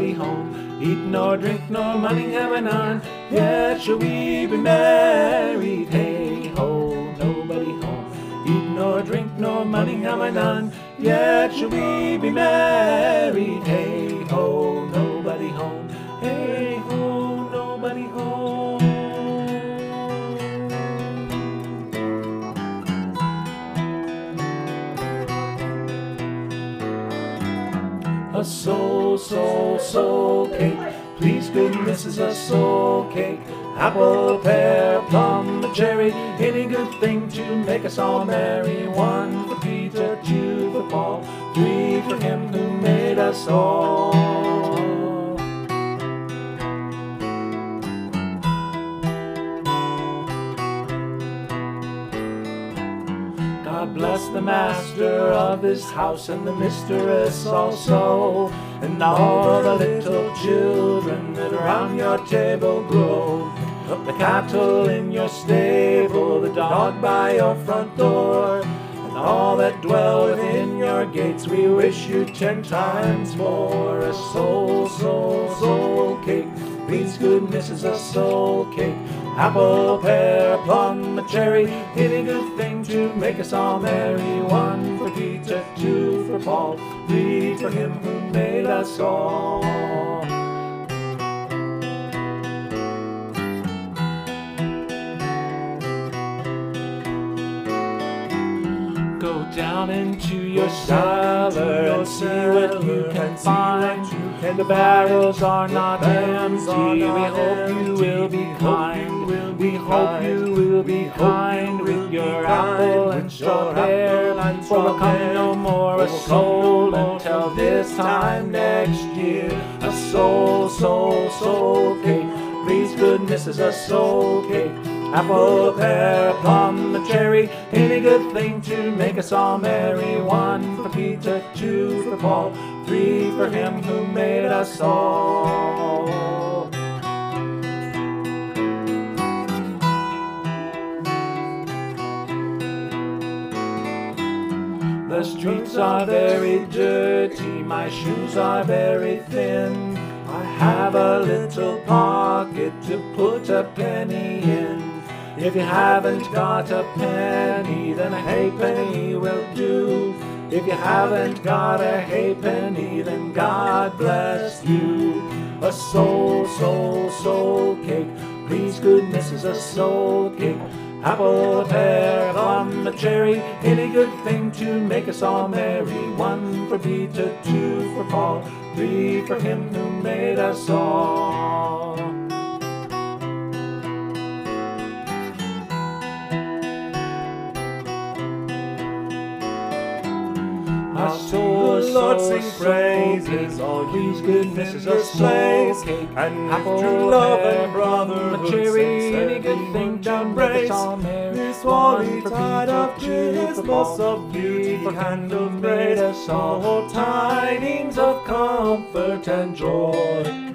nobody home. Eat nor drink nor money have I none, yet shall we be married. Hey ho, nobody home. Eat nor drink nor money have I none, yet shall we be married. Hey ho, nobody home. Hey ho, nobody home. A soul cake, please good missus, a soul cake. Apple, pear, plum, a cherry, any good thing to make us all merry. 1 for Peter, 2 for Paul, 3 for him who made us all. God bless the master of this house and the mistress also, and all the little children that around your table grow. The cattle in your stable, the dog by your front door, and all that dwell within your gates, we wish you 10 times more. A soul cake, please good missus, a soul cake. Apple, pear, plum, a cherry, any good thing to make us all merry. 1 for Peter, 2 for Paul, 3 for him who made us all. Go down into your cellar and see what you can find. The barrels are not empty. We hope you will be kind. We hope you will be kind with your apple and straw pear. For will come no more a soul until this time next year. A soul cake, please good missus, a soul cake. Apple, pear, plum, a cherry, any good thing to make us all merry. 1 for Peter, 2 for Paul, 3 for him who made us all. The streets are very dirty, my shoes are very thin. I have a little pocket to put a penny in. If you haven't got a penny, then a halfpenny will do. If you haven't got a halfpenny, then God bless you. A soul cake, please good missus, a soul cake. Apple, pear, plum, a cherry, any good thing to make us all merry. 1 for Peter, 2 for Paul, 3 for him who made us all. Our souls, Lord, sing praises, all please good missus, a soul cake. And apple, true love and brotherhood, cherry, any good thing to embrace. This holy tide of Christmas of beauty candles made us all tidings of comfort and joy.